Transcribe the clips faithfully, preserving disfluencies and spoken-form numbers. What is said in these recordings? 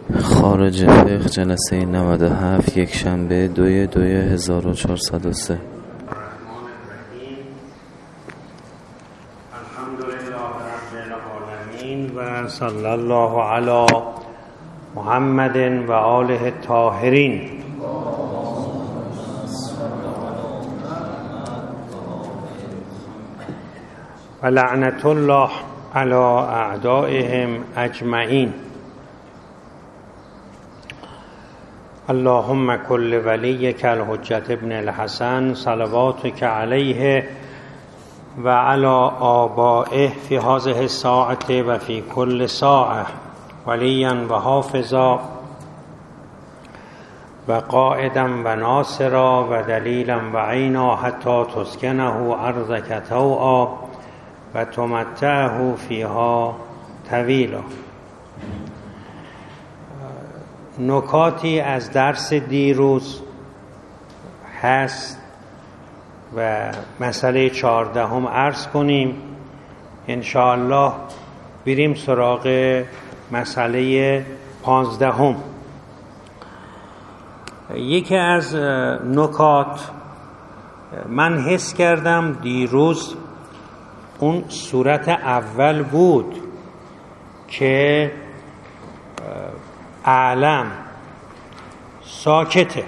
خارج فقه جلسه نود و هفت یک شنبه دوی دوی هزار و چهارصد و سه. الحمدلله رب العالمین و صلی الله علی محمد و آله الطاهرین. و لعنت الله علی اعدائهم اجمعین. اللهم کل ولیک الحجة ابن الحسن صلواتک علیه و علی آبائه فی هذه الساعة و فی کل ساعة ولیا و حافظا و قائدا و ناصرا و دلیلا و عینا حتی تسکنه ارضک طوعا و تمتعه فیها طویلا. نکاتی از درس دیروز هست و مسئله چهاردهم عرض کنیم. انشاءالله بریم سراغ مسئله پانزدهم. یکی از نکات من حس کردم دیروز اون صورت اول بود که عالم ساکته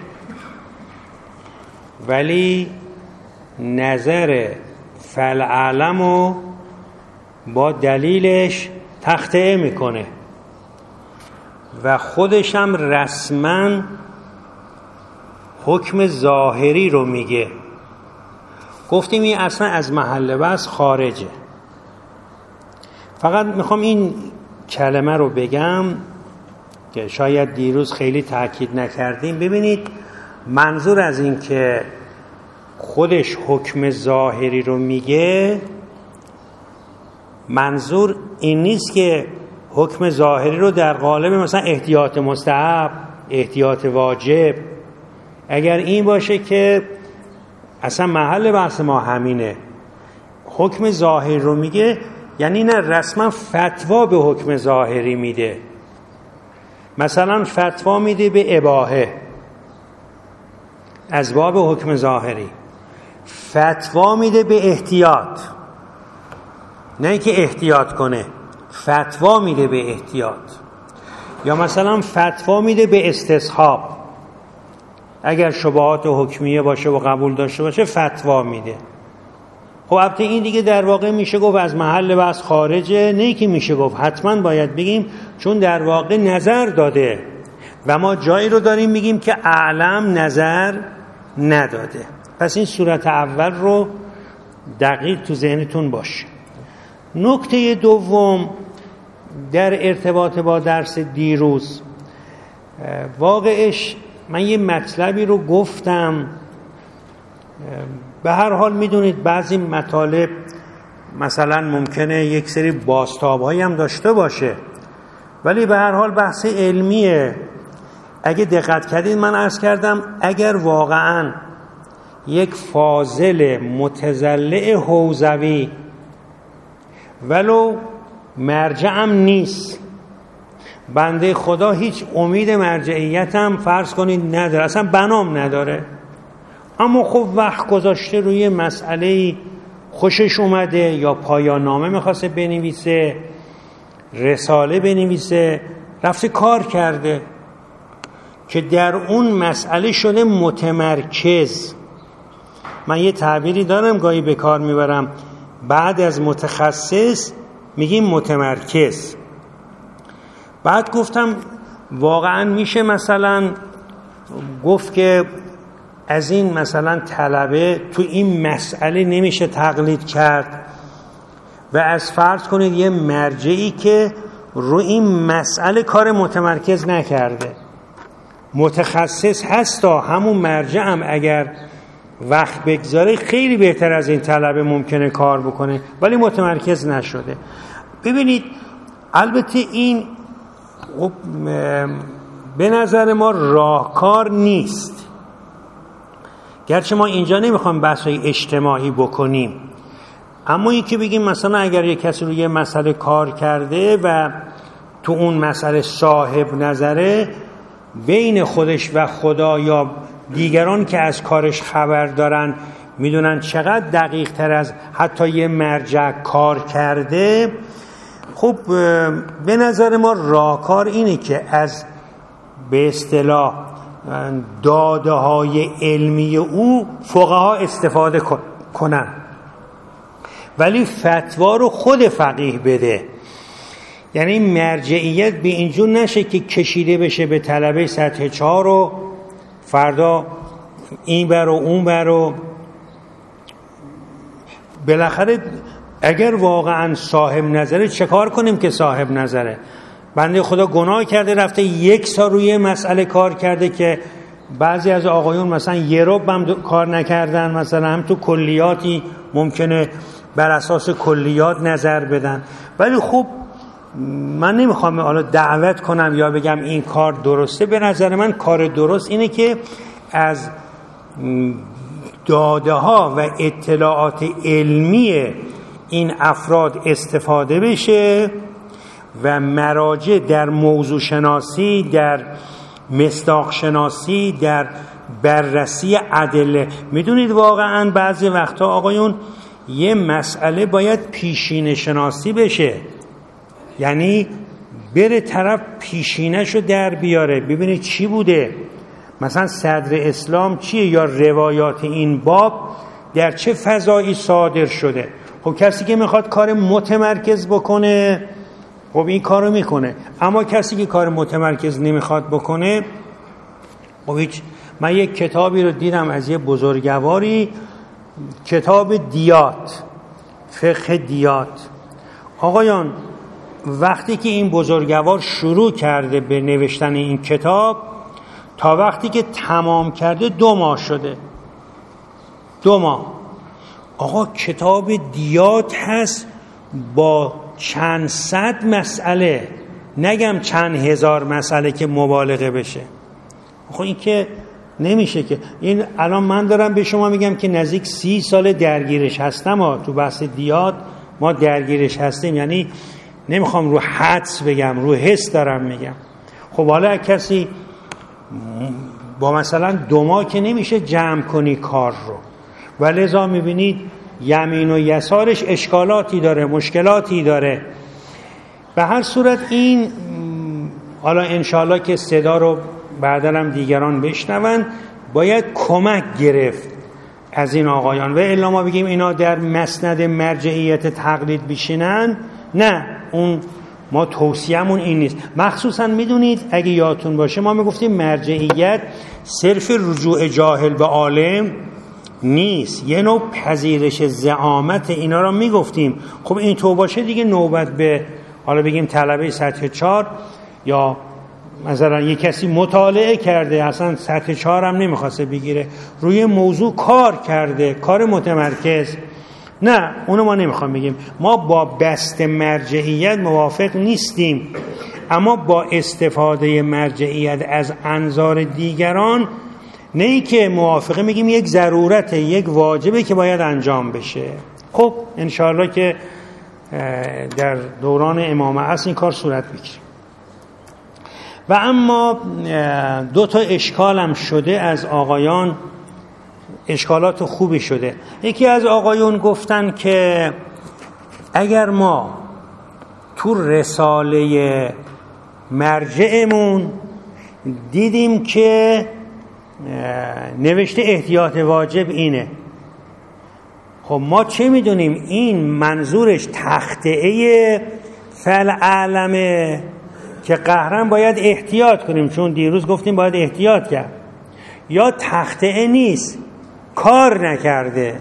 ولی نظر فالعالمو با دلیلش تخطئه میکنه و خودش هم رسما حکم ظاهری رو میگه. گفتیم این اصلا از محل بحث خارجه. فقط میخوام این کلمه رو بگم که شاید دیروز خیلی تاکید نکردیم. ببینید منظور از این که خودش حکم ظاهری رو میگه، منظور این نیست که حکم ظاهری رو در قالب مثلا احتیاط مستحب، احتیاط واجب، اگر این باشه که اصلا محل بحث ما همینه. حکم ظاهری رو میگه یعنی نه رسما فتوا به حکم ظاهری میده. مثلا فتوا میده به اباحه از باب حکم ظاهری، فتوا میده به احتیاط، نه اینکه احتیاط کنه، فتوا میده به احتیاط. یا مثلا فتوا میده به استصحاب، اگر شبهات حکمیه باشه و قبول داشته باشه فتوا میده. خب البته این دیگه در واقع میشه گفت از محل بحث خارجه، نه که میشه گفت، حتما باید بگیم، چون در واقع نظر داده و ما جایی رو داریم میگیم که اعلم نظر نداده. پس این صورت اول رو دقیق تو ذهنتون باشه. نکته دوم در ارتباط با درس دیروز، واقعش من یه مطلبی رو گفتم. به هر حال میدونید بعضی مطالب مثلا ممکنه یک سری بازتاب‌هایی هم داشته باشه، ولی به هر حال بحث علمیه. اگه دقت کردید من عرض کردم اگر واقعا یک فاضل متزلع حوزوی ولو مرجعم نیست، بنده خدا هیچ امید مرجعیت هم فرض کنید نداره، اصلا بنام نداره، اما خب وقت گذاشته روی مسئله خوشش اومده یا پایان نامه میخواسته بنویسه، رساله بنویسه، رفته کار کرده که در اون مسئله شده متمرکز. من یه تعبیری دارم گاهی به کار میبرم، بعد از متخصص میگیم متمرکز. بعد گفتم واقعا میشه مثلا گفت که از این مثلا طلبه تو این مسئله نمیشه تقلید کرد و از فرض کنید یه مرجعی که رو این مسئله کار متمرکز نکرده، متخصص هستا، همون مرجع هم اگر وقت بگذاره خیلی بهتر از این طلبه ممکنه کار بکنه، ولی متمرکز نشده. ببینید البته این به نظر ما راهکار نیست، گرچه ما اینجا نمیخوایم بحثای اجتماعی بکنیم، اما این که بگیم مثلا اگر یک کسی روی مسئله کار کرده و تو اون مسئله صاحب نظره، بین خودش و خدا یا دیگران که از کارش خبر دارن میدونن چقدر دقیق تر از حتی یه مرجع کار کرده. خب به نظر ما راهکار اینه که از به اصطلاح داده های علمی او فقها استفاده کنن، ولی فتوا رو خود فقیه بده. یعنی مرجعیت به اینجور نشه که کشیده بشه به طلبه سطح چهار و فردا این بر و اون بر و بالاخره اگر واقعا صاحب نظره چه کار کنیم که صاحب نظره؟ بنده خدا گناه کرده رفته یک سال روی مسئله کار کرده که بعضی از آقایون مثلا یه رب هم کار نکردن، مثلا هم تو کلیاتی ممکنه بر اساس کلیات نظر بدن. ولی خب من نمیخوام حالا دعوت کنم یا بگم این کار درسته. به نظر من کار درست اینه که از داده ها و اطلاعات علمی این افراد استفاده بشه و مراجع در موضوع شناسی، در مصداق شناسی، در بررسی ادله. میدونید واقعا بعضی وقتا آقایون یه مسئله باید پیشینه شناسی بشه، یعنی بره طرف پیشینه‌شو در بیاره ببینید چی بوده، مثلا صدر اسلام چیه یا روایات این باب در چه فضایی صادر شده. خب کسی که میخواد کار متمرکز بکنه خب این کارو میکنه، اما کسی که کار متمرکز نمیخواد بکنه خب هیچ. من یک کتابی رو دیدم از یه بزرگواری، کتاب دیات، فقه دیات. آقایان وقتی که این بزرگوار شروع کرده به نوشتن این کتاب تا وقتی که تمام کرده دو ماه شده. دو ماه آقا کتاب دیات هست با چند صد مسئله، نگم چند هزار مسئله که مبالغه بشه. خب این که نمیشه که. این الان من دارم به شما میگم که نزدیک سی سال درگیرش هستم، ما تو بحث دیات ما درگیرش هستیم، یعنی نمیخوام رو حدس بگم، رو حس دارم میگم. خب حالا کسی با مثلا دو ماه که نمیشه جمع کنی کار رو، و لذا میبینید یمین و یسارش اشکالاتی داره، مشکلاتی داره. به هر صورت این حالا انشاءالله که صدا رو بعدا هم دیگران بشنون، باید کمک گرفت از این آقایان، و الا ما بگیم اینا در مسند مرجعیت تقلید بشینن، نه، اون ما توصیه‌مون این نیست. مخصوصا میدونید اگه یادتون باشه ما میگفتیم مرجعیت صرف رجوع جاهل به عالم نیست، یه نوع پذیرش زعامت، اینا رو میگفتیم. خب این تو باشه دیگه نوبت به حالا بگیم طلبه سطح چهار یا مثلا یه کسی مطالعه کرده اصلا سطح چهار هم نمیخواسته بگیره، روی موضوع کار کرده، کار متمرکز، نه اونو ما نمیخوام بگیم. ما با بست مرجعیت موافق نیستیم، اما با استفاده مرجعیت از انظار دیگران نه ای که موافقه، میگیم یک ضرورته، یک واجبه که باید انجام بشه. خب انشاءالله که در دوران امام عصر این کار صورت بگیره. و اما دو تا اشکال هم شده از آقایان، اشکالات خوبی شده. یکی از آقایون گفتن که اگر ما تو رساله مرجعمون دیدیم که نوشته احتیاط واجب اینه، خب ما چه میدونیم این منظورش تخطئه فالعلمه که قهرن باید احتیاط کنیم، چون دیروز گفتیم باید احتیاط کرد، یا تخطئه نیست، کار نکرده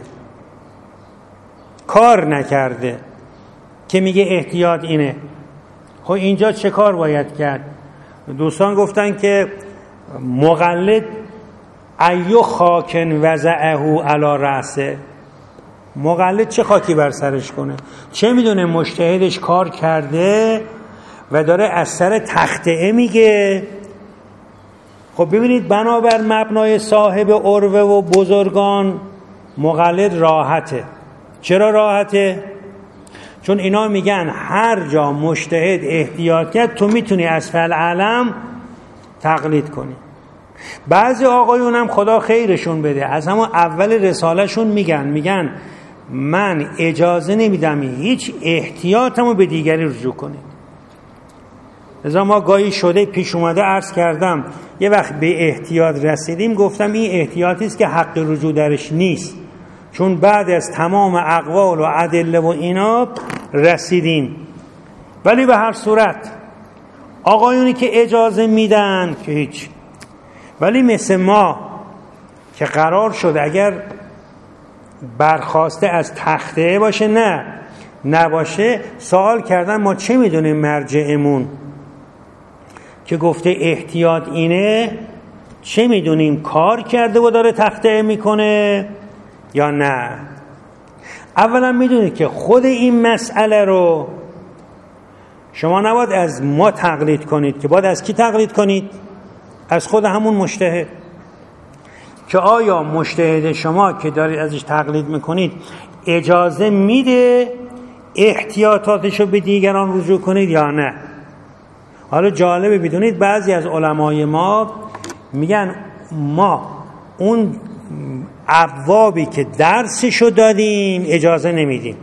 کار نکرده که میگه احتیاط اینه. خب اینجا چه کار باید کرد؟ دوستان گفتن که مقلد ایو خاکن وضعه علی رأسه، مقلد چه خاکی بر سرش کنه؟ چه میدونه مجتهدش کار کرده و داره از سر تخطئه میگه. خب ببینید بنابر مبنای صاحب عروه و بزرگان مقلد راحته. چرا راحته؟ چون اینا میگن هر جا مجتهد احتیاط کرد تو میتونی از فعل علم تقلید کنی. بعضی آقایون هم خدا خیرشون بده از همون اول رسالهشون میگن میگن من اجازه نمیدم هیچ احتیاطمو به دیگری رجوع کنید. لذا ما گاهی شده پیش اومده عرض کردم یه وقت به احتیاط رسیدیم گفتم این احتیاطی است که حق رجوع درش نیست، چون بعد از تمام اقوال و ادله و اینا رسیدیم. ولی به هر صورت آقایونی که اجازه میدن که هیچ، ولی مثل ما که قرار شد اگر برخواسته از تخته باشه نه نباشه، سوال کردن ما چه میدونیم مرجعمون که گفته احتیاط اینه، چه میدونیم کار کرده و داره تخته میکنه یا نه؟ اولا میدونید که خود این مسئله رو شما نباید از ما تقلید کنید، که باید از کی تقلید کنید؟ از خود همون مجتهد. که آیا مجتهد شما که دارید ازش تقلید میکنید اجازه میده احتیاطاتش رو به دیگران رجوع کنید یا نه؟ حالا جالبه بدونید بعضی از علمای ما میگن ما اون ابوابی که درسشو دادیم اجازه نمیدیم،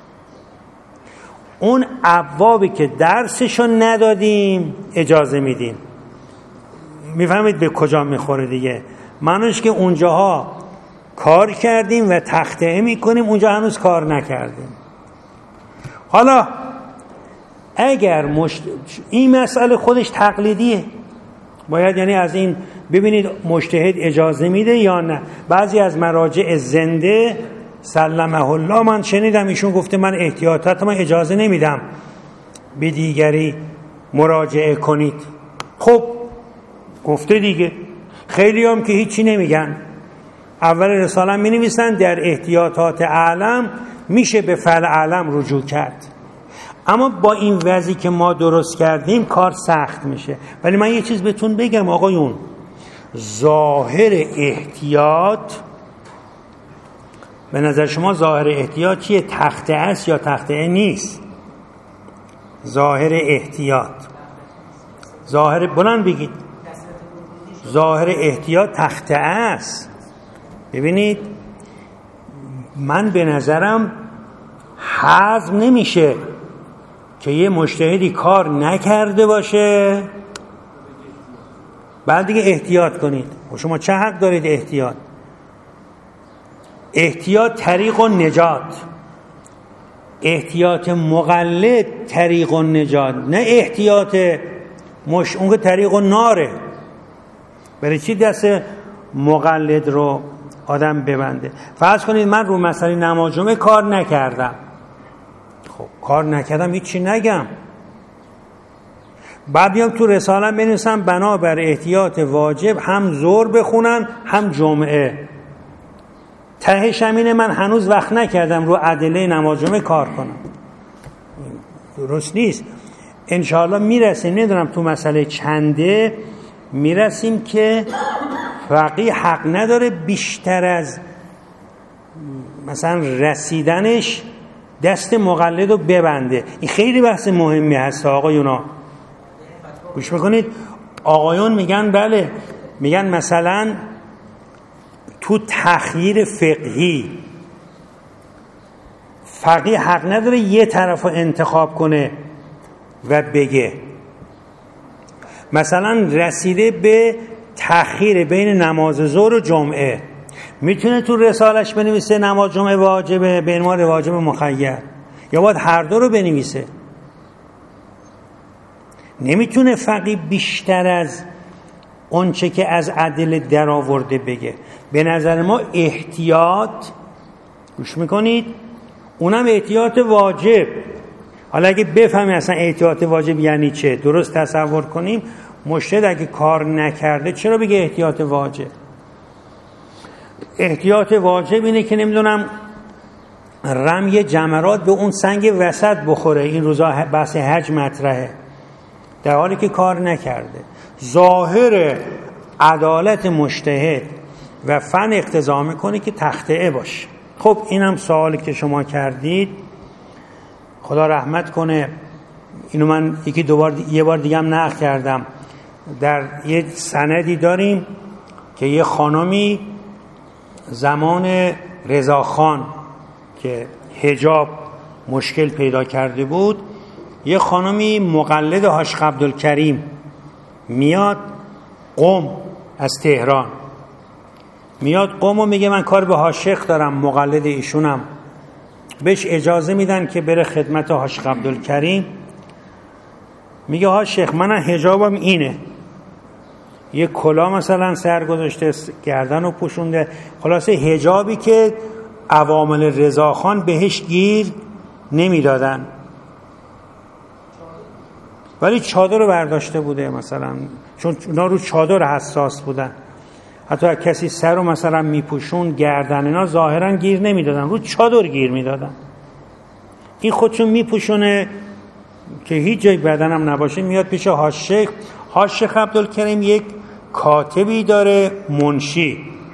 اون ابوابی که درسشو ندادیم اجازه میدیم. میفهمید به کجا میخوره دیگه؟ معنیش که اونجاها کار کردیم و تخطئه میکنیم، اونجا هنوز کار نکردیم. حالا اگر مشت... این مسئله خودش تقلیدیه، باید یعنی از این ببینید مجتهد اجازه میده یا نه. بعضی از مراجع زنده سلمه الله من شنیدم ایشون گفته من احتیاطات من اجازه نمیدم به دیگری مراجعه کنید. خب گفته دیگه. خیلی هم که هیچی نمیگن، اول رساله می نویسن در احتیاطات اعلم میشه به فعل اعلم رجوع کرد، اما با این وضعی که ما درست کردیم کار سخت میشه. ولی من یه چیز بهتون بگم آقایون، ظاهر احتیاط به نظر شما ظاهر احتیاط چیه؟ تخته است یا تخته نیست؟ ظاهر احتیاط ظاهر بلند بگید ظاهر احتیاط تخته است. ببینید من به نظرم هضم نمیشه که یه مجتهدی کار نکرده باشه بعد دیگه احتیاط کنید. و شما چه حق دارید احتیاط؟ احتیاط طریق النجات، احتیاط مقلد طریق النجات، نه احتیاط مش اون که طریق الناره. برای چی دست مقلد رو آدم ببنده؟ فرض کنید من رو مسئله نماز جمعه کار نکردم، خب کار نکردم هیچی نگم، بعد بیام تو رسالم بنویسم بنابر احتیاط واجب هم ظهر بخونن هم جمعه. تهش همینه من هنوز وقت نکردم رو ادله نماز جمعه کار کنم. درست نیست. انشاءالله میرسیم، نمیدونم تو مسئله چنده میرسیم که فقیه حق نداره بیشتر از مثلا رسیدنش دست مقلد رو ببنده. این خیلی بحث مهمی هست آقایونا، گوش بکنید. آقایون میگن بله، میگن مثلا تو تخییر فقهی فقیه حق نداره یه طرف رو انتخاب کنه و بگه مثلا رسیده به تأخیر بین نماز ظهر و جمعه، میتونه تو رسالش بنویسه نماز جمعه واجبه به عنوان واجب مخیر، یا باید هر دو رو بنویسه. نمیتونه فقیه بیشتر از اون چه که از ادله در آورده بگه. به نظر ما احتیاط، گوش میکنید، اونم احتیاط واجب. حالا اگه بفهمیم اصلا احتیاط واجب یعنی چه، درست تصور کنیم، مجتهد اگه کار نکرده چرا بگه احتیاط واجب؟ احتیاط واجب اینه که نمیدونم رمی جمرات به اون سنگ وسط بخوره. این روزا بحث حج مطرحه، در حالی که کار نکرده. ظاهر عدالت مجتهد و فن اقتضا میکنه که تخطئه باشه. خب اینم سوالی که شما کردید. خدا رحمت کنه، اینو من یکی دو بار یه بار دیگه هم نقل کردم، در یه سندی داریم که یه خانمی زمان رضاخان که حجاب مشکل پیدا کرده بود، یه خانمی مقلد حاج عبدالکریم میاد قم از تهران، میاد قم و میگه من کار به حاج شیخ دارم، مقلد ایشونم. بهش اجازه میدن که بره خدمت حاج عبدالکریم. میگه حاج شیخ من حجابم اینه، یه کلاه مثلا سر گذاشته، گردن رو پوشونده، خلاصه حجابی که عوامل رضاخان بهش گیر نمیدادن، ولی چادر رو برداشته بوده مثلا، چون اونا رو چادر حساس بودن، حتی کسی سر رو مثلا میپوشون گردن اینا ظاهرا گیر نمیدادن، رو چادر گیر میدادن. این خودشون میپوشونه که هیچ جای بدنم نباشه، میاد پیش حاج شیخ. حاج شیخ عبدالکریم یک کاتبی داره، منشی.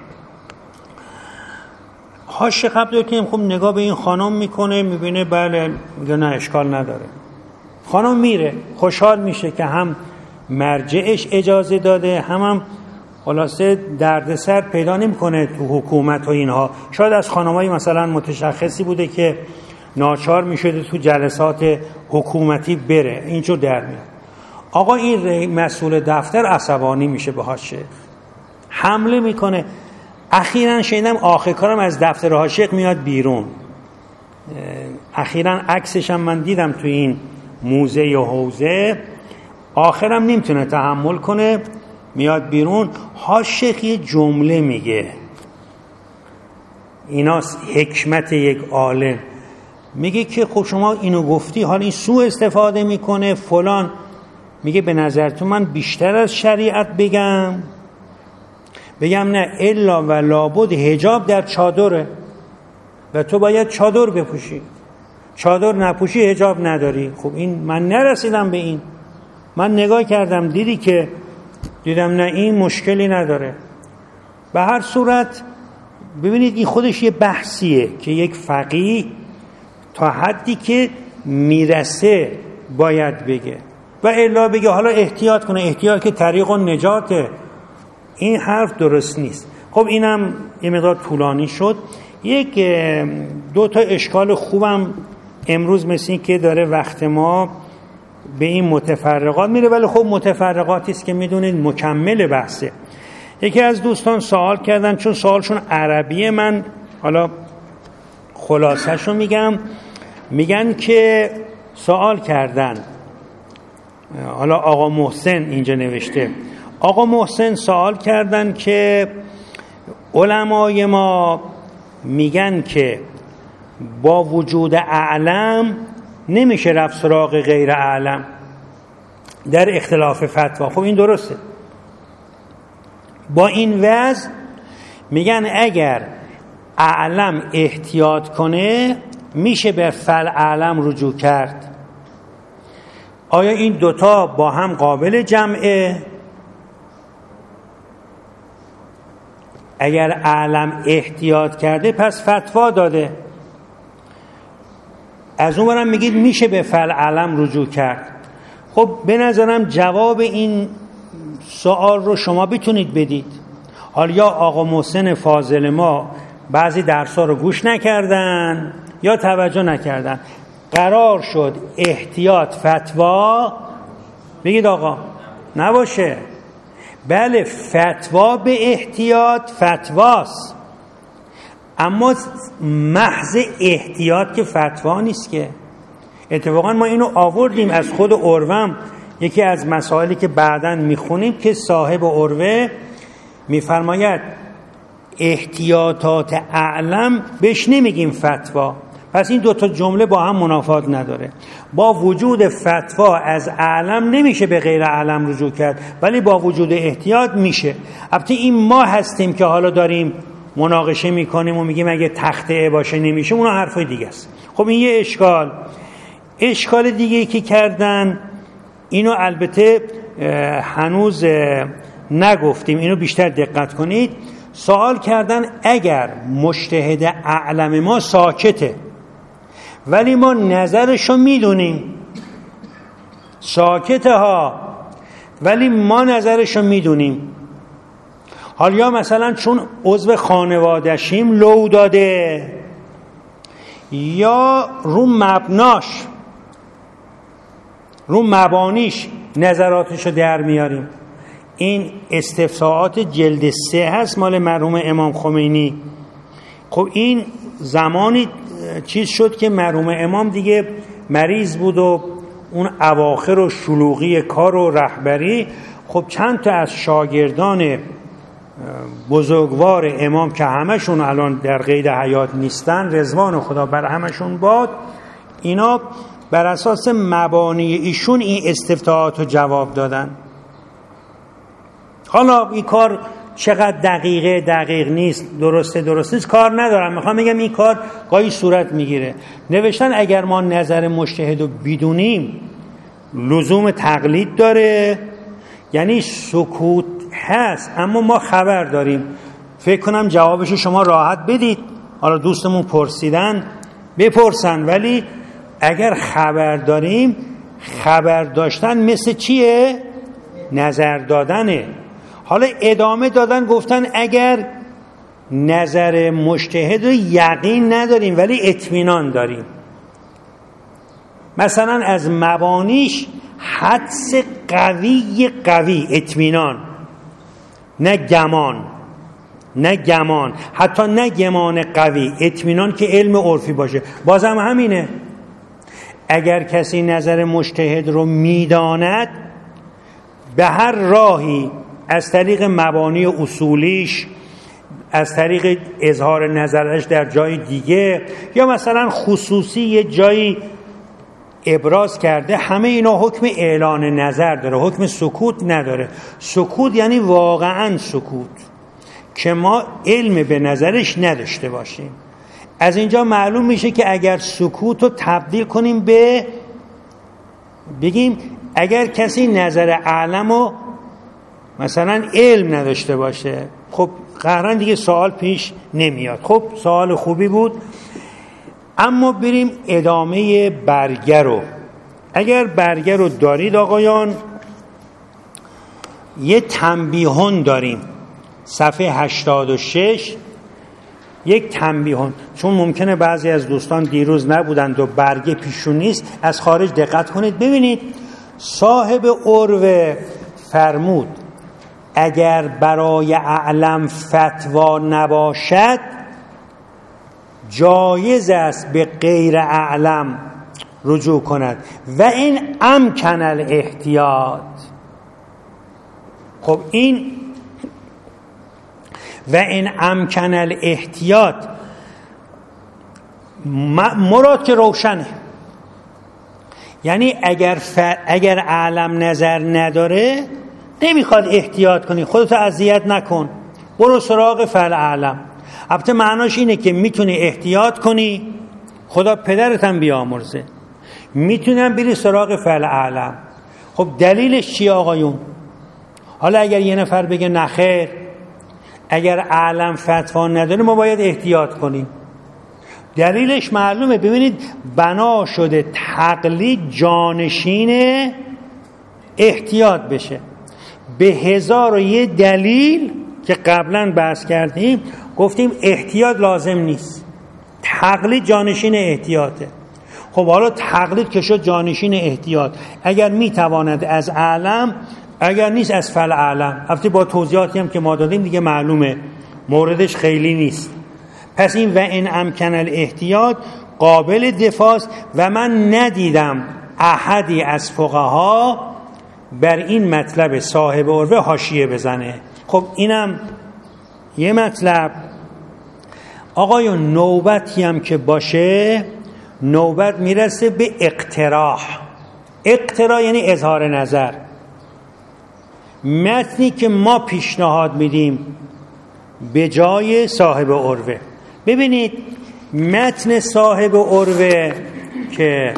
حاج شیخ عبدالکریم خب نگاه به این خانم میکنه، میبینه بله، میگه نه اشکال نداره. خانم میره، خوشحال میشه که هم مرجعش اجازه داده، هم هم خلاصه دردسر پیدا نمیکنه تو حکومت و اینها. شاید از خانمایی مثلا متشخصی بوده که ناچار میشده تو جلسات حکومتی بره، اینجور در میاد. آقا این مسئول دفتر عصبانی میشه به حاج شیخ، حمله میکنه. اخیراً شنیدم آخر کارم از دفتر حاج شیخ میاد بیرون. اخیراً عکسش هم من دیدم تو این موزه یا حوزه. آخرم نمیتونه تحمل کنه، میاد بیرون. حاج شیخ یه جمله میگه، ایناست حکمت یک عالم. میگه که خب شما اینو گفتی، حالا این سوء استفاده میکنه فلان. میگه به نظر تو من بیشتر از شریعت بگم؟ بگم نه، الا و لابد حجاب در چادره و تو باید چادر بپوشی، چادر نپوشی حجاب نداری. خب این من نرسیدم به این، من نگاه کردم دیدی که دیدم نه این مشکلی نداره. به هر صورت ببینید این خودش یه بحثیه که یک فقیه تا حدی که میرسه باید بگه و الا بگه حالا احتیاط کنه، احتیاط که طریق و نجاته. این حرف درست نیست. خب اینم یه مقدار طولانی شد. یک دو تا اشکال خوبم امروز مثل این که داره وقت ما به این متفرقات میره، ولی خب متفرقاتی است که میدونید مکمل بحثه. یکی از دوستان سوال کردن، چون سوالشون عربیه، من حالا خلاصه‌شو میگم. میگن که سوال کردن، حالا آقا محسن اینجا نوشته، آقا محسن سوال کردن که علمای ما میگن که با وجود اعلم نمیشه رفت سراغ غیر اعلم در اختلاف فتوا. خب این درسته. با این وضع میگن اگر اعلم احتیاط کنه میشه به فل اعلم رجوع کرد. آیا این دوتا با هم قابل جمعه؟ اگر اعلم احتیاط کرده پس فتوا داده، از اون برم میگید میشه به فل اعلم رجوع کرد. خب به نظرم جواب این سوال رو شما بتونید بدید. حالا یا آقا محسن فاضل ما بعضی درس‌ها رو گوش نکردن یا توجه نکردن. قرار شد احتیاط فتوا، بگید آقا نباشه. بله فتوا به احتیاط فتواست، اما محض احتیاط که فتوا نیست که. اتفاقا ما اینو آوردیم از خود عروه، یکی از مسائلی که بعداً میخونیم که صاحب عروه میفرماید احتیاطات اعلم بهش نمیگیم فتوا. پس این دوتا جمله با هم منافات نداره. با وجود فتوا از اعلم نمیشه به غیر اعلم رجوع کرد، ولی با وجود احتیاط میشه. البته این ما هستیم که حالا داریم مناقشه میکنیم و میگیم اگه تخته باشه نمیشه، اونا حرفای دیگه است. خب این یه اشکال. اشکال دیگه ای که کردن، اینو البته هنوز نگفتیم، اینو بیشتر دقت کنید. سوال کردن اگر مجتهد اعلم ما ساکته ولی ما نظرشو میدونیم، ساکته ها ولی ما نظرشو میدونیم. حالا یا مثلا چون عضو خانواده‌شیم لو داده، یا رو مبناش رو مبانیش نظراتشو در میاریم. این استفساءات جلد سه هست مال مرحوم امام خمینی. خب این زمانی چیز شد که مرحوم امام دیگه مریض بود و اون اواخر و شلوغی کار و رهبری، خب چند تا از شاگردان بزرگوار امام که همشون الان در قید حیات نیستن، رضوان خدا بر همشون باد، اینا بر اساس مبانی ایشون این استفتاءات رو جواب دادن. حالا این کار چقدر دقیقه دقیق نیست، درسته درست نیست، کار ندارم. میخوام بگم این کار گاهی صورت میگیره. نوشتن اگر ما نظر مجتهد رو بدونیم لزوم تقلید داره، یعنی سکوت هست اما ما خبر داریم. فکر کنم جوابش شما راحت بدید. حالا دوستمون پرسیدن بپرسن، ولی اگر خبر داریم، خبر داشتن مثل چیه؟ نظر دادنه. حالا ادامه دادن گفتن اگر نظر مجتهد رو یقین نداریم ولی اطمینان داریم، مثلا از مبانیش حدس قوی قوی، اطمینان، نه گمان، نه گمان، حتی نه گمان قوی، اطمینان که علم عرفی باشه. بازم همینه، اگر کسی نظر مجتهد رو میداند به هر راهی، از طریق مبانی اصولیش، از طریق اظهار نظرش در جای دیگه، یا مثلا خصوصی یه جایی ابراز کرده، همه اینا حکم اعلان نظر داره، حکم سکوت نداره. سکوت یعنی واقعا سکوت که ما علم به نظرش نداشته باشیم. از اینجا معلوم میشه که اگر سکوت رو تبدیل کنیم به، بگیم اگر کسی نظر اعلم رو مثلا علم نداشته باشه، خب قهرن دیگه سوال پیش نمیاد. خب سوال خوبی بود، اما بریم ادامه برگه رو. اگر برگه رو دارید آقایان، یه تنبیهون داریم صفحه هشتاد و شش. یک تنبیهون، چون ممکنه بعضی از دوستان دیروز نبودند و برگه پیشون نیست، از خارج دقت کنید. ببینید صاحب عروه فرمود اگر برای اعلم فتوا نباشد جایز است به غیر اعلم رجوع کند و این امکن الاحتیاط. خب این و این امکن الاحتیاط مراد که روشنه، یعنی اگر ف... اگر اعلم نظر نداره نمیخواد احتیاط کنی، خودتو اذیت نکن، برو سراغ فعل اعلم. البته معناش اینه که میتونی احتیاط کنی، خدا پدرت هم بیامرزه، میتونم بری سراغ فعل اعلم. خب دلیلش چیه آقایون؟ حالا اگر یه نفر بگه نخیر، اگر اعلم فتوا نداره ما باید احتیاط کنیم، دلیلش معلومه. ببینید بنا شده تقلید جانشین احتیاط بشه. به هزار و یه دلیل که قبلا بحث کردیم گفتیم احتیاط لازم نیست، تقلید جانشین احتیاطه. خب حالا تقلید که شد جانشین احتیاط، اگر میتواند از اعلم، اگر نیست از فعل اعلم. البته با توضیحاتی هم که ما دادیم دیگه معلومه، موردش خیلی نیست. پس این و این امکن الاحتیاط قابل دفاع و من ندیدم احدی از فقها بر این مطلب صاحب عروه حاشیه بزنه. خب اینم یه مطلب. آقایون نوبتی هم که باشه، نوبت میرسه به اقتراح. اقتراح یعنی اظهار نظر. متنی که ما پیشنهاد میدیم به جای صاحب عروه. ببینید متن صاحب عروه که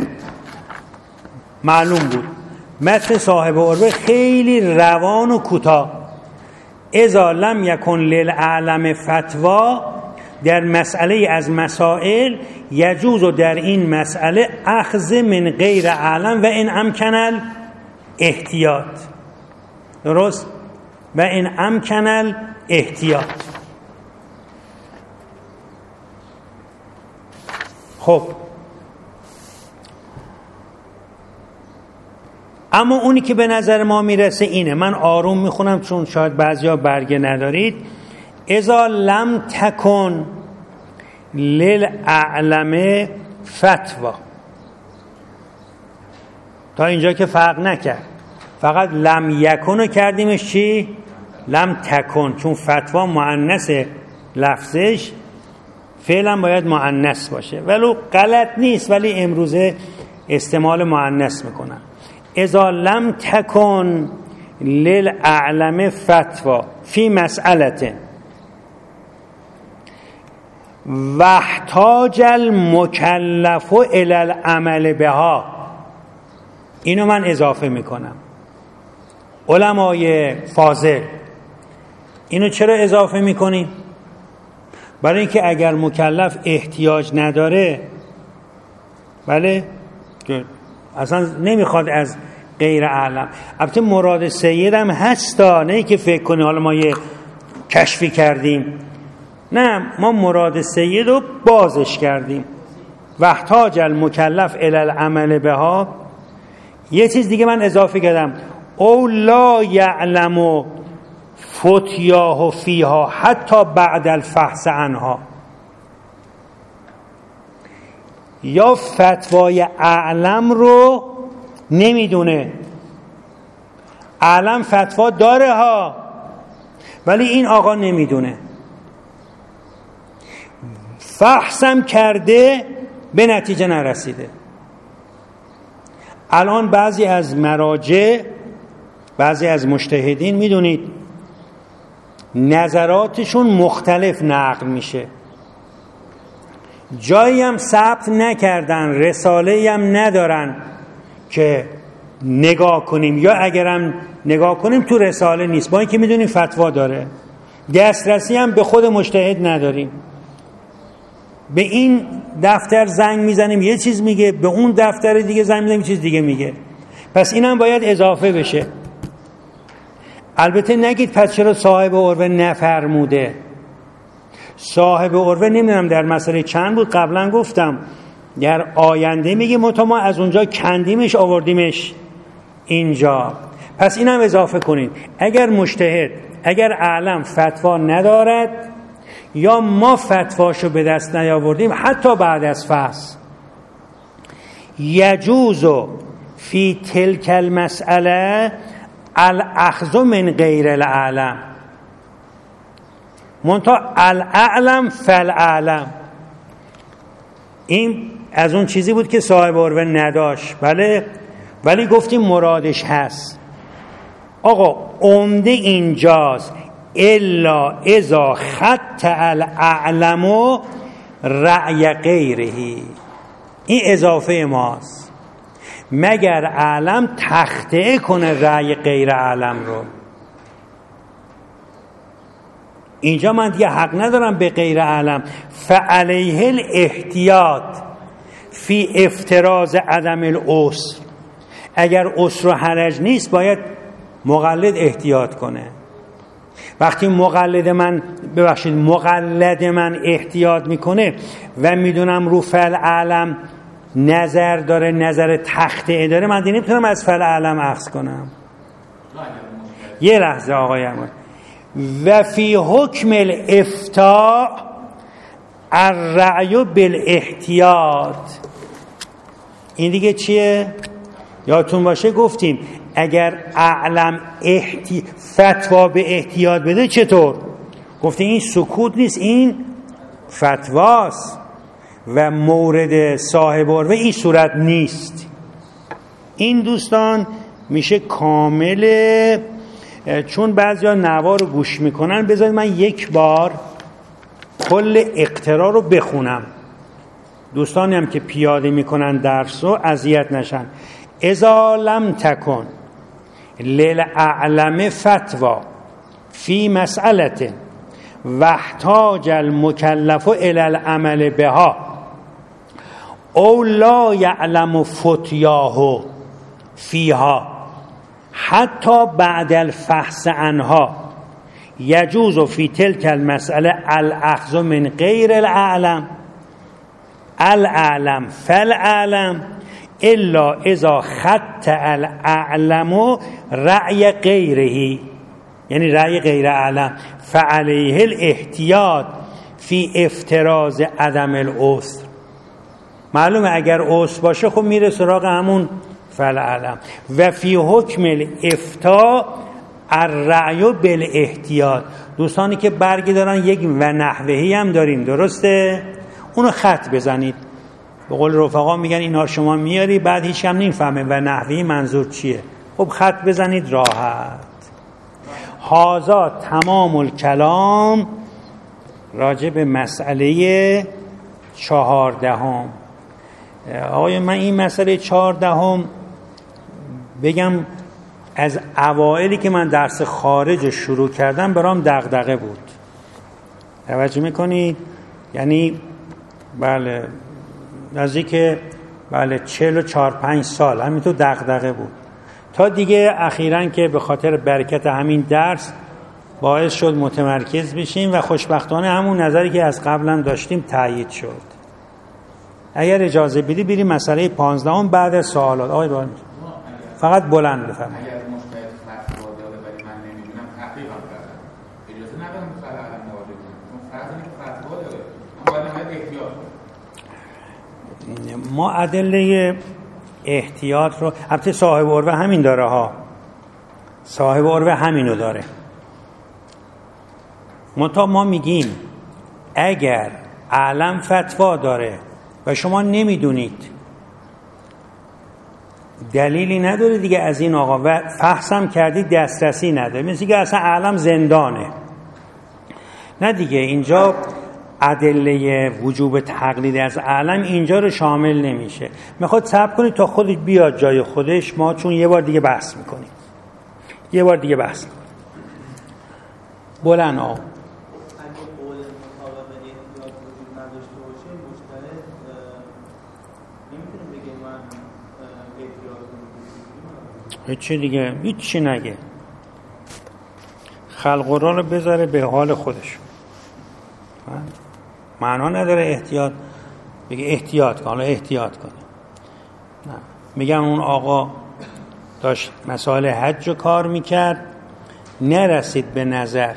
معلوم بود، متن صاحب عروه خیلی روان و کوتاه. اذا لم یکن للعلم فتوا در مسئله از مسائل یجوز و در این مسئله اخذ من غیر اعلم و این امکنل احتیاط. درست؟ و این امکنل احتیاط. خب اما اونی که به نظر ما میرسه اینه، من آروم میخونم چون شاید بعضیا برگه ندارید. اذا لم تکن للعلم فتوا، تا اینجا که فرق نکرد، فقط لم یکن رو کردیمش چی؟ لم تکن، چون فتوا مؤنث لفظش فعلا باید مؤنث باشه، ولو غلط نیست ولی امروزه استعمال مؤنث میکنن. اذا لم تکن للعلم فتوا فی مسئلته واحتاج المکلف الی العمل بها، اینو من اضافه میکنم. علمای فاضل اینو چرا اضافه میکنیم؟ برای اینکه اگر مکلف احتیاج نداره، بله اصلا نمیخواد از غیر اعلم. البته مراد سید هم هستا، نه که فکر کنی حالا ما یه کشفی کردیم، نه، ما مراد سید رو بازش کردیم. واحتاج المکلف الی العمل بها. یه چیز دیگه من اضافه کردم، او لا یعلم فتیاه فیها حتی بعد الفحص عنها، یا فتوای اعلم رو نمیدونه. اعلم فتوا داره ها، ولی این آقا نمیدونه. فحصم کرده به نتیجه نرسیده. الان بعضی از مراجع، بعضی از مجتهدین میدونید نظراتشون مختلف نقل میشه، جایی هم ثبت نکردن، رساله‌ای هم ندارن که نگاه کنیم، یا اگرم نگاه کنیم تو رساله نیست، با اینکه میدونیم فتوا داره. دسترسی هم به خود مجتهد نداریم. به این دفتر زنگ میزنیم یه چیز میگه، به اون دفتر دیگه زنگ میزنیم یه چیز دیگه میگه. پس اینم باید اضافه بشه. البته نگید پس چرا صاحب عروه نفرموده. صاحب عروه نمیدونم در مسئله چند بود، قبلا گفتم در آینده میگه متا ما از اونجا کندیمش آوردیمش اینجا. پس اینم اضافه کنید. اگر مجتهد، اگر اعلم فتوا ندارد یا ما فتواشو به دست نیاوردیم حتی بعد از فحص، یجوز فی تلک المسئله الاخذ من غیر الاعلم، منتها الاعلم فالاعلم. این از اون چیزی بود که صاحب عروه نداشت، بله، ولی گفتیم مرادش هست. آقا عمده اینجاست الا اذا خط الاعلم رأی غیره، این اضافه ماست، مگر اعلم تخطئه کنه رأی غیر اعلم رو. اینجا من دیگه حق ندارم به غیر اعلم. فعلیه الاحتیاط فی افتراض عدم العسر، اگر عسر و حرج نیست باید مقلد احتیاط کنه. وقتی مقلد من ببخشید مقلد من احتیاط میکنه و میدونم رو فعل اعلم نظر داره، نظر تخطئه داره، من دیگه نمیتونم از فعل اعلم اخذ کنم. یه لحظه آقای احمد. و فی حکم الافتاء الرأی بالاحتیاط، این دیگه چیه؟ یادتون باشه گفتیم اگر اعلم احتی... فتوا به احتیاط بده چطور؟ گفتیم این سکوت نیست، این فتواست و مورد صاحب عروه این صورت نیست. این دوستان میشه کامل. چون بعضیا نوا رو گوش میکنن، بذارید من یک بار کل اقترا رو بخونم، دوستانی هم که پیاده میکنن درس رو اذیت نشن. اذا لم تکن للعلم فتوا فی مسئلته واحتاج المکلف الی العمل بها او لا یعلم فتیاه فیها حتی بعد الفحص عنها یجوز فی تلک المسئله الاخذ من غیر الاعلم الاعلم فالاعلم الا اذا خط الاعلم رأی غیره، یعنی رأی غیر اعلم فعلیه الاحتیاط فی افتراض عدم العسر. معلومه اگر عسر باشه خب میره سراغ همون فالاعلم. و فی حکم الافتاء الرأی بالاحتیاط. دوستانی که برگی دارن یک و نحوهی هم داریم، درسته؟ اونو خط بزنید. به قول رفقا میگن اینا شما میاری بعد هیچ هم نمیفهمه و نحوهی منظور چیه. خب خط بزنید راحت. هازا تمام الکلام راجع به مسئله چهاردهم. آقای من این مسئله چهاردهم بگم از اوائلی که من درس خارج شروع کردم برام دغدغه بود. توجه میکنید؟ یعنی بله نزدیک بله چهل و چهار پنج سال همینطور دغدغه بود تا دیگه اخیراً که به خاطر برکت همین درس باعث شد متمرکز بشیم و خوشبختانه همون نظری که از قبلا داشتیم تایید شد. اگر اجازه بدی بریم مسئله پانزدهم بعد از سوالات. آقای بان فقط بلند بفرمایید. اگر مشترک فتوا داده ولی من نمیدونم تحقیقم کردم اجازه ندارم که فعلا مواجه کنم. فرض اینه که فتوا داده اما باید نهایت احتیاط کنم. ما ادله احتیاط رو البته صاحب عروه همین داره ها، صاحب عروه همینو داره. منتها ما میگیم اگر علم فتوا داره و شما نمیدونید دلیلی نداره دیگه از این آقا و فحصم کردید دسترسی نداره، مثل که اصلا علم زندانه. نه دیگه اینجا ادله وجوب تقلید از علم اینجا رو شامل نمیشه. میخواد صبر کنید تا خودش بیاد جای خودش، ما چون یه بار دیگه بحث میکنیم یه بار دیگه بحث میکنیم. بلند آقا هیچی دیگه هیچی نگه، خلق را رو بذاره به حال خودش. معنا نداره احتیاط بگه احتیاط کن، حالا احتیاط کن. نه میگم اون آقا داشت مسائل حج رو کار میکرد نرسید به نظر،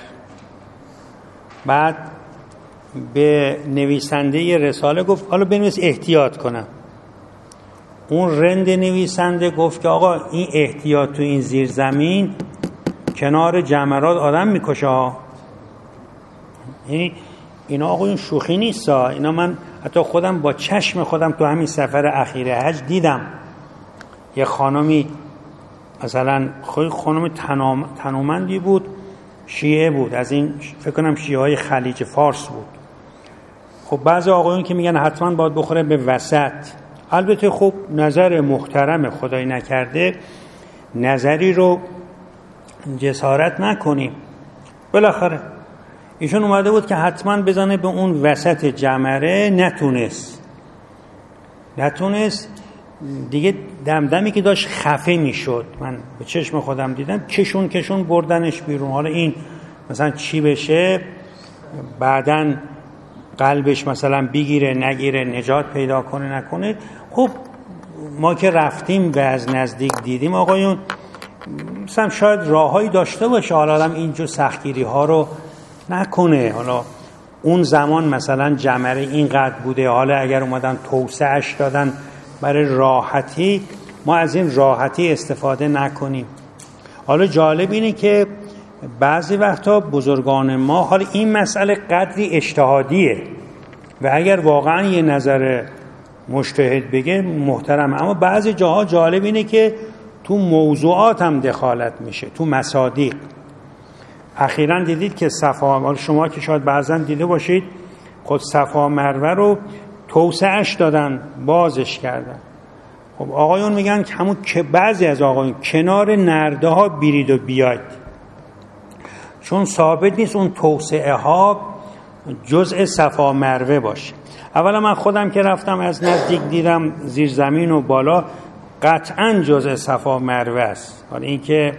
بعد به نویسنده رساله گفت حالا بنویس احتیاط کنم. اون رند نویسنده گفت که آقا این احتیاط تو این زیر زمین کنار جمرات آدم میکشه ها. یعنی اینا آقا این شوخی نیست ها. اینا من حتی خودم با چشم خودم تو همین سفر اخیر حج دیدم. یه خانمی مثلا خیلی خانم تنام، تنومندی بود، شیعه بود، از این فکر کنم شیعه های خلیج فارس بود. خب بعضی آقایون که میگن حتما باید بخوره به وسط. البته خب نظر محترم خدای نکرده نظری رو جسارت نکنیم. بالاخره ایشون اومده بود که حتما بزنه به اون وسط جمره، نتونست نتونست دیگه دمدمی که داشت خفه میشد. من به چشم خودم دیدم کشون کشون بردنش بیرون. حالا این مثلا چی بشه بعدن قلبش مثلا بگیره نگیره نجات پیدا کنه نکنه. خب ما که رفتیم و از نزدیک دیدیم آقایون مثلا شاید راههایی داشته باشه حالا آدم اینجور سختگیری ها رو نکنه. حالا اون زمان مثلا جمره اینقدر بوده، حالا اگر اومدن توسعهش دادن برای راحتی ما از این راحتی استفاده نکنیم. حالا جالب اینه که بعضی وقتا بزرگان ما حالا این مسئله قدری اجتهادیه و اگر واقعا یه نظر مجتهد بگه محترم، اما بعضی جاها جالب اینه که تو موضوعات هم دخالت میشه، تو مصادیق. اخیراً دیدید که صفا، شما که شاید بعضا دیده باشید، خود صفا مروه رو توسعهش دادن، بازش کردن. خب آقایون میگن که همون که بعضی از آقایون کنار نرده ها برید و بیاید. چون ثابت نیست اون توسعه ها جزء صفا مروه باشه. اولا من خودم که رفتم از نزدیک دیدم زیر زمین و بالا قطعا جزء صفا مروه است. حالا این که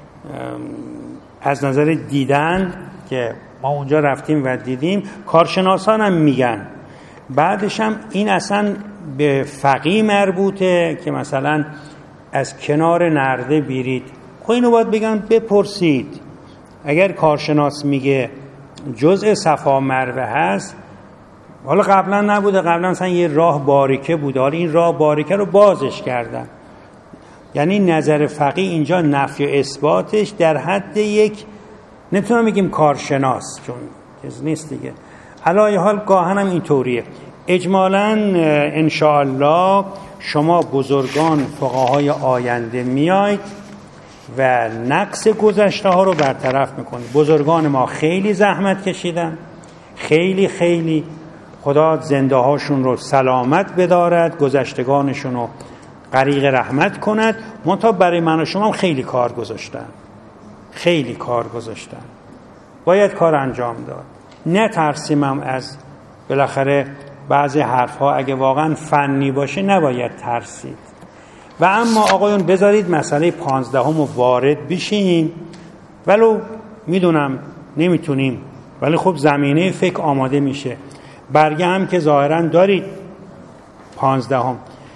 از نظر دیدن که ما اونجا رفتیم و دیدیم، کارشناسان هم میگن. بعدش هم این اصلا به فقیه مربوطه که مثلا از کنار نرده بیرید. خب اینو باید بگم بپرسید. اگر کارشناس میگه جزء صفا مروه هست، حالا قبلا نبوده، قبلا مثلا یه راه باریکه بوده، حالا این راه باریکه رو بازش کردن. یعنی نظر فقیه اینجا نفی و اثباتش در حد یک، نمیتونم بگیم کارشناس چون چیز نیست دیگه، علی حال گاهن هم اینطوریه. اجمالاً انشاءالله شما بزرگان فقهای آینده میاید و نقص گذشته ها رو برطرف میکنید. بزرگان ما خیلی زحمت کشیدن، خیلی خیلی، خدا زنده هاشون رو سلامت بدارد، گذشتگانشون رو غریق رحمت کند. منتها برای من و شما هم خیلی کار گذاشتن، خیلی کار گذاشتن، باید کار انجام داد. نترسیم هم از بالاخره بعضی حرف ها اگه واقعا فنی باشه نباید ترسید. و اما آقایون بذارید مسئله پانزدهم رو وارد بشیم، ولو میدونم نمیتونیم، ولی خب زمینه فکر آماده میشه. برگه هم که ظاهرا دارید. پانزدهم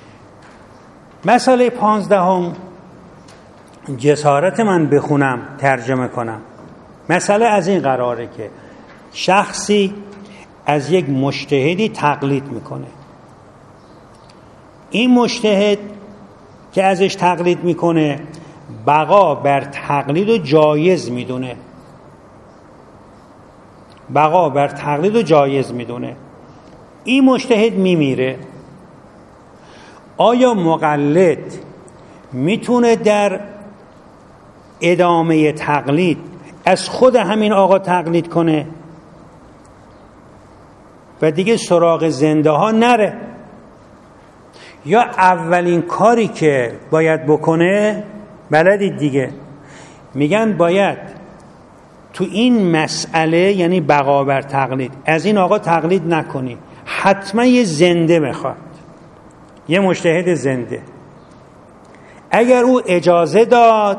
مسئله پانزدهم جسارت من بخونم ترجمه کنم. مسئله از این قراره که شخصی از یک مجتهدی تقلید میکنه. این مجتهد که ازش تقلید میکنه بقا بر تقلید و جایز میدونه، بقا بر تقلید و جایز میدونه. این مجتهد میمیره. آیا مقلد میتونه در ادامه تقلید از خود همین آقا تقلید کنه و دیگه سراغ زنده ها نره؟ یا اولین کاری که باید بکنه، بلدید دیگه، میگن باید تو این مسئله، یعنی بقا بر تقلید، از این آقا تقلید نکنی، حتما یه زنده میخواد، یه مجتهد زنده. اگر او اجازه داد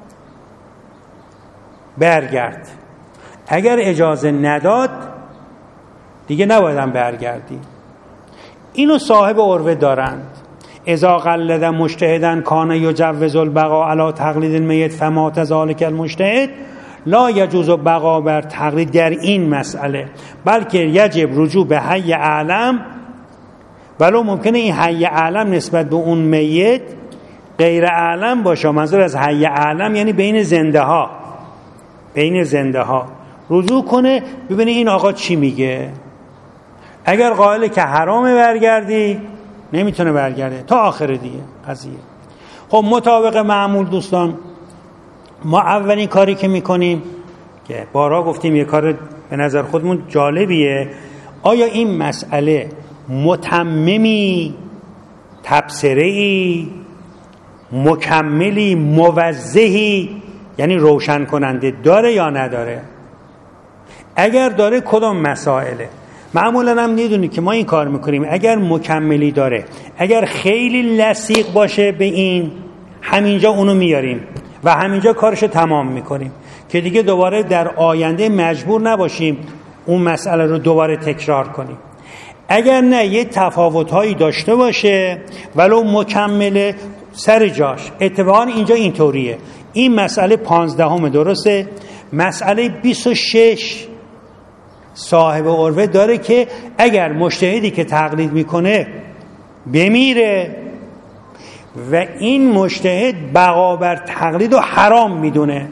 برگرد، اگر اجازه نداد دیگه نبایدم برگردی. اینو صاحب عروه دارند. اذا قلد مجتهدا کان یجوز البقاء علی تقلید المیت فما ذلک المجتهد لا یجوز بقا بر تقلید در این مسئله، بلکه یجب رجوع به حی اعلم، ولو ممکنه این حی اعلم نسبت به اون میت غیر اعلم باشه. منظور از حی اعلم یعنی بین زنده ها، بین زنده ها رجوع کنه ببینه این آقا چی میگه. اگر قائله که حرامه برگردی، نمیتونه برگرده تا آخر دیگه قضیه. خب مطابق معمول دوستان، ما اولین کاری که میکنیم که بارها گفتیم یه کار به نظر خودمون جالبیه، آیا این مسئله متممی، تبصره‌ای، مکملی، موضحی، یعنی روشن کننده داره یا نداره؟ اگر داره کدام مسائله؟ معمولا هم میدونید که ما این کار میکنیم، اگر مکملی داره، اگر خیلی لصیق باشه به این، همینجا اونو میاریم و همینجا کارشو تمام میکنیم که دیگه دوباره در آینده مجبور نباشیم اون مسئله رو دوباره تکرار کنیم. اگر نه یه تفاوت‌هایی داشته باشه ولو مکمله سر جاش، اتفاقا اینجا اینطوریه. این مسئله پانزدهم درسته. مسئله بیست و شش صاحب عروه داره که اگر مجتهدی که تقلید میکنه بمیره و این مجتهد بقا بر تقلید رو حرام میدونه،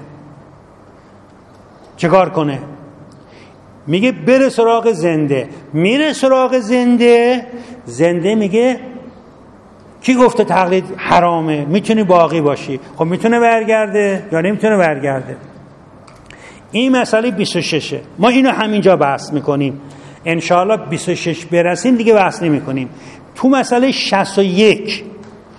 چه کار کنه؟ میگه بره سراغ زنده. میره سراغ زنده، زنده میگه کی گفته تقلید حرامه؟ میتونی باقی باشی. خب میتونه برگرده یا نمیتونه برگرده؟ این مسئله بیست و شش. ما اینو همینجا بحث میکنیم. انشاءالله بیست و شش برسیم دیگه بحث نمیکنیم. تو مسئله شصت و یک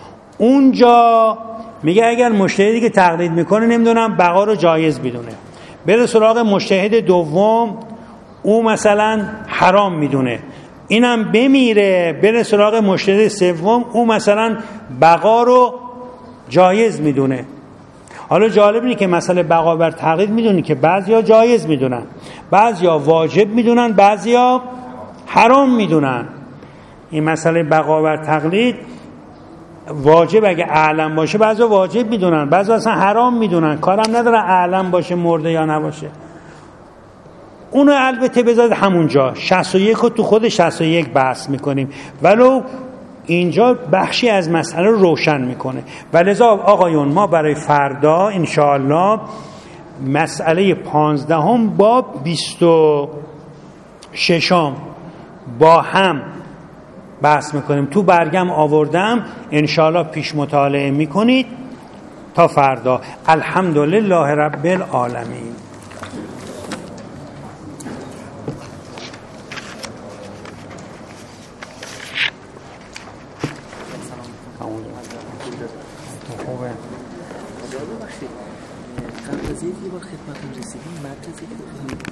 اونجا میگه اگر مجتهدی که تقلید میکنه نمیدونم بقا رو جایز بدونه، بره سراغ مجتهد دوم، او مثلا حرام میدونه، اینم بمیره بره سراغ مجتهد سوم، او مثلا بقا رو جایز میدونه. حالا جالب اینه که مسئله بقا بر تقلید میدونی که بعضیا جایز میدونن، بعضیا واجب میدونن، بعضیا حرام میدونن. این مسئله بقا بر تقلید واجب اگه اعلم باشه بعضیا واجب میدونن، بعضیا اصلا حرام میدونن، کارم نداره اعلم باشه مرده یا نباشه. اونو البته بذارید همونجا شصت و یک رو تو خود شصت و یک بحث میکنیم، ولو اینجا بخشی از مسئله رو روشن میکنه. ولذا آقایون ما برای فردا انشاءالله مسئله پانزدهم با بیست و ششم با هم بحث میکنیم. تو برگم آوردم، انشاءالله پیش مطالعه میکنید تا فردا. الحمدلله رب العالمین. قبل از یک بار خدمتتون رسیدیم مرکزی